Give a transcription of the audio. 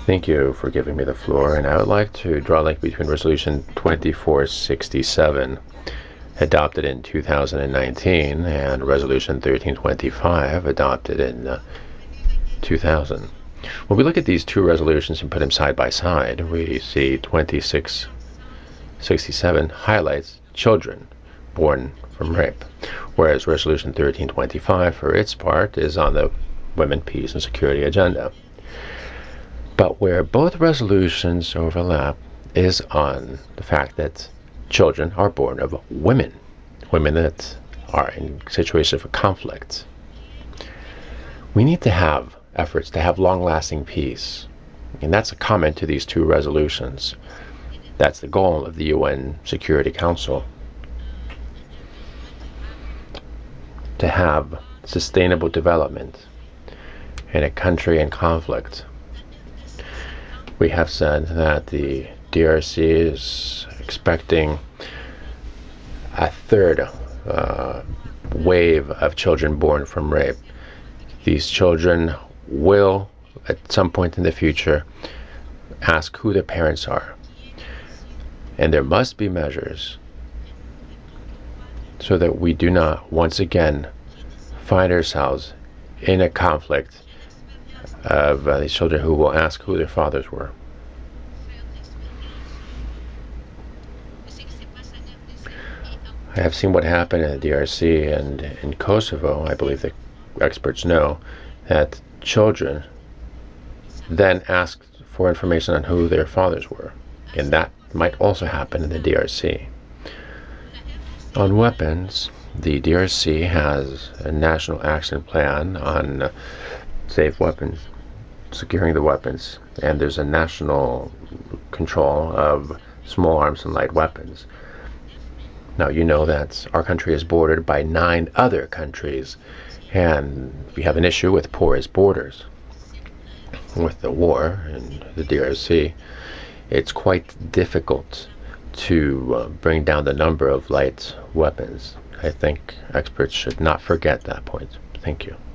Thank you for giving me the floor, and I would like to draw a link between Resolution 2467, adopted in 2019, and Resolution 1325, adopted in 2000. When we look at these two resolutions and put them side by side, we see 2667 highlights children born from rape, whereas Resolution 1325, for its part, is on the Women, Peace, and Security agenda. But where both resolutions overlap is on the fact that children are born of women that are in situations of conflict. We need to have efforts to have long-lasting peace, and that's a comment to these two resolutions. That's the goal of the UN Security Council, to have sustainable development in a country in conflict. We have said that the DRC is expecting a third wave of children born from rape. These children will, at some point in the future, ask who their parents are. And there must be measures so that we do not once again find ourselves in a conflict of these children who will ask who their fathers were. I have seen what happened in the DRC and in Kosovo. I believe that experts know that children then asked for information on who their fathers were, and that might also happen in the DRC. On weapons, the DRC has a national action plan on safe weapons, securing the weapons, and there's a national control of small arms and light weapons. Now, you know that our country is bordered by 9 other countries, and we have an issue with porous borders. With the war in the DRC, it's quite difficult to bring down the number of light weapons. I think experts should not forget that point. Thank you.